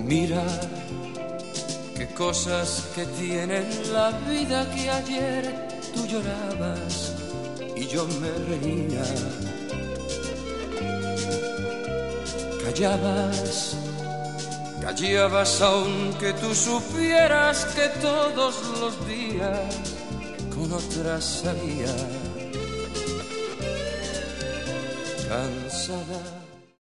Mira qué cosas que tiene la vida, que ayer tú llorabas y yo me reía. Callabas aunque tú supieras que todos los días con otra salía. Cansada